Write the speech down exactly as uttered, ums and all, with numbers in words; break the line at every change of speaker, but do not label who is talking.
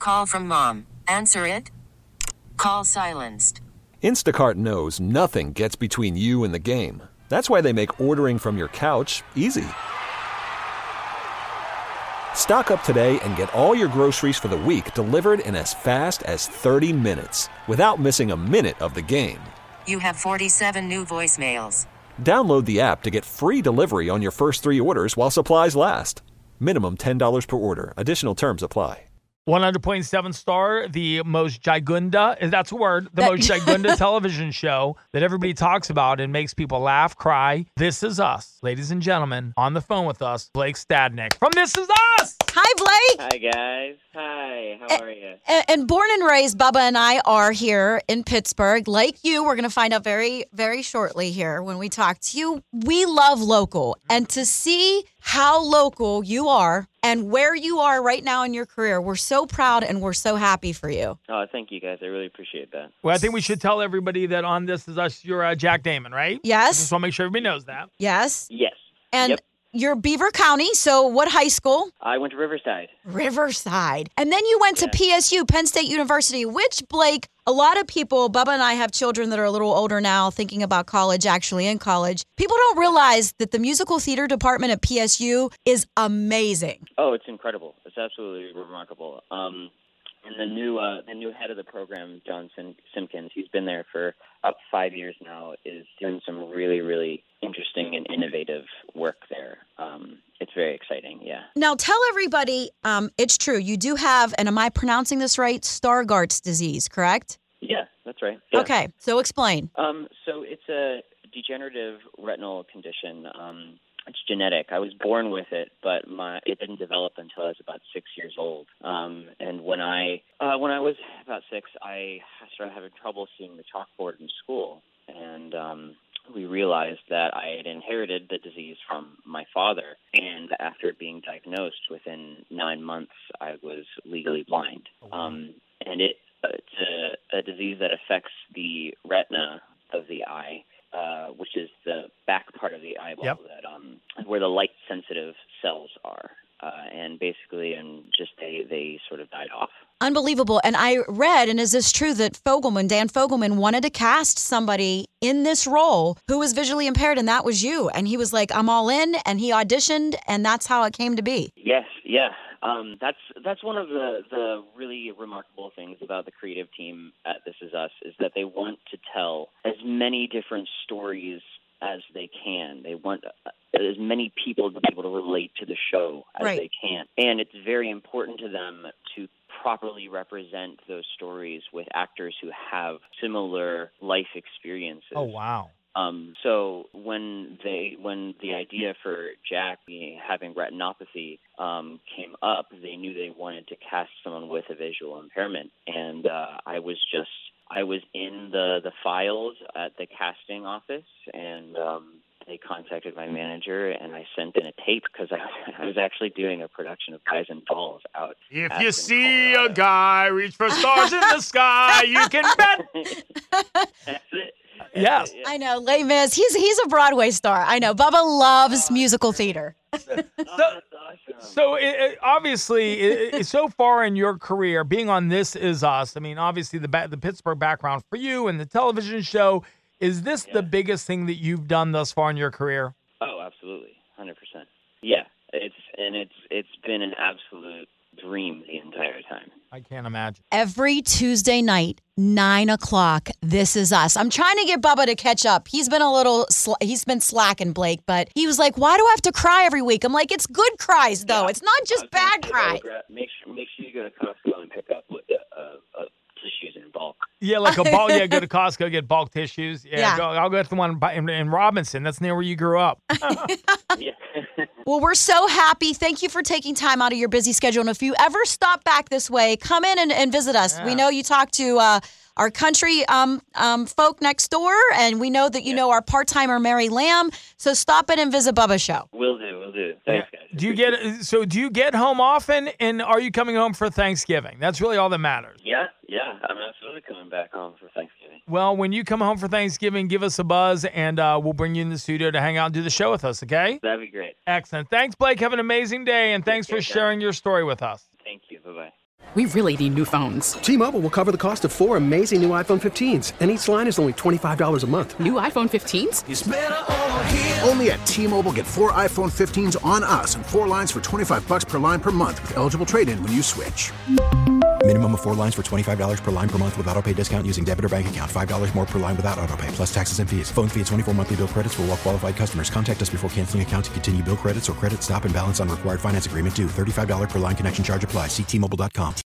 Call from mom. Answer it. Call silenced.
Instacart knows nothing gets between you and the game. That's why they make ordering from your couch easy. Stock up today and get all your groceries for the week delivered in as fast as thirty minutes without missing a minute of the game.
You have forty-seven new voicemails.
Download the app to get free delivery on your first three orders while supplies last. Minimum ten dollars per order. Additional terms apply.
one hundred point seven Star, the most gigunda, if that's a word, the most gigunda television show that everybody talks about and makes people laugh, cry. This Is Us. Ladies and gentlemen, on the phone with us, Blake Stadnick from This Is Us.
Hi, Blake.
Hi, guys. Hi. How are you?
And, and born and raised, Bubba and I are here in Pittsburgh. Like you, we're going to find out very, very shortly here when we talk to you. We love local. And to see how local you are and where you are right now in your career, we're so proud and we're so happy for you.
Oh, thank you, guys. I really appreciate that.
Well, I think we should tell everybody that on This Is Us, you're uh, Jack Damon, right?
Yes.
Just want to make sure everybody knows that.
Yes.
Yes.
And
yep.
you're Beaver County, so what high school?
I went to Riverside.
Riverside. And then you went
Yeah.
to P S U, Penn State University, which, Blake, a lot of people, Bubba and I have children that are a little older now, thinking about college, actually in college. People don't realize that the musical theater department at P S U is amazing.
Oh, it's incredible. It's absolutely remarkable. Um, and the new uh, the new head of the program, John Sim- Simpkins, he's been there for about five years now, is doing some really, really interesting and innovative work there. Um, it's very exciting, yeah.
Now, tell everybody, um, it's true, you do have, and am I pronouncing this right, Stargardt's disease, correct?
Yeah, that's right. Yeah.
Okay, so explain.
Um, so it's a degenerative retinal condition. Um, it's genetic. I was born with it, but my it didn't develop until I was about six years old. Um, and when I uh, when I was about six, I started having trouble seeing the chalkboard in school, and um, we realized that I had inherited the disease from my father. And after being diagnosed, within nine months, I was legally blind. Um, and it it's a, a disease that affects the retina of the eye, uh, which is the back part of the eyeball
Yep.
that um, where the light-sensitive cells are. Uh, and basically, and just they, they sort of died off.
Unbelievable. And I read, and is this true, that Fogelman, Dan Fogelman, wanted to cast somebody in this role who was visually impaired, and that was you. And he was like, I'm all in, and he auditioned, and that's how it came to be.
Yes, yeah. Um, that's that's one of the, the really remarkable things about the creative team at This Is Us, is that they want to tell as many different stories as they can. They want as many people to be able to relate to the show as
Right.
they can. And it's very important to them to properly represent those stories with actors who have similar life experiences.
Oh, wow.
Um, so when they when the idea for Jack having retinopathy um, came up, they knew they wanted to cast someone with a visual impairment, and uh, I was just I was in the, the files at the casting office, and um, they contacted my manager, and I sent in a tape because I, I was actually doing a production of Guys and Dolls out.
If
out
you
in
see
Colorado.
a guy reach for stars in the sky, you can bet.
That's it.
Yes.
Yeah.
I know, Les Mis, he's, he's a Broadway star. I know. Bubba loves musical theater.
Oh, that's awesome.
So it, it, obviously, it, it, so far in your career, being on This Is Us, I mean, obviously the ba- the Pittsburgh background for you and the television show, is this
Yeah.
the biggest thing that you've done thus far in your career?
Oh, absolutely, one hundred percent. Yeah, it's and it's it's been an absolute dream the entire time.
I can't imagine.
Every Tuesday night, nine o'clock, This Is Us. I'm trying to get Bubba to catch up. He's been a little, sl- he's been slacking, Blake, but he was like, why do I have to cry every week? I'm like, it's good cries, though.
Yeah.
It's not just
I was gonna
bad
say,
cries.
gra- Make sure make sure you go to Costco and pick up with the uh, uh, tissues in bulk.
Yeah, like a bulk. Yeah, go to Costco, get bulk tissues. Yeah,
Yeah.
Go, I'll go to the one by- in, in Robinson. That's near where you grew up.
Yeah.
Well, we're so happy. Thank you for taking time out of your busy schedule. And if you ever stop back this way, come in and, and visit us.
Yeah.
We know you talk to uh, our country um, um, folk next door, and we know that you know our part-timer, Mary Lamb. So stop in and visit Bubba's show.
Will do, will do. Thanks, guys.
Do you get so? Do you get home often? And are you coming home for Thanksgiving? That's really all that matters.
Yeah, yeah. I'm absolutely coming back home for Thanksgiving.
Well, when you come home for Thanksgiving, give us a buzz, and uh, we'll bring you in the studio to hang out and do the show with us. Okay?
That'd be great.
Excellent. Thanks, Blake. Have an amazing day, and thanks for
Take care, guys.
sharing your story with us.
Thank you. Bye bye.
we really need new phones.
T-Mobile will cover the cost of four amazing new iPhone fifteens, and each line is only twenty-five dollars a month.
New iPhone fifteens?
It's better over here. Only at T-Mobile, get four iPhone fifteens on us and four lines for twenty-five bucks per line per month with eligible trade-in when you switch.
Minimum of four lines for twenty-five dollars per line per month with autopay discount using debit or bank account. five dollars more per line without autopay, plus taxes and fees. Phone fee at twenty-four monthly bill credits for well qualified customers. Contact us before canceling account to continue bill credits or credit stop and balance on required finance agreement due. thirty-five dollars per line connection charge applies. See T Mobile dot com.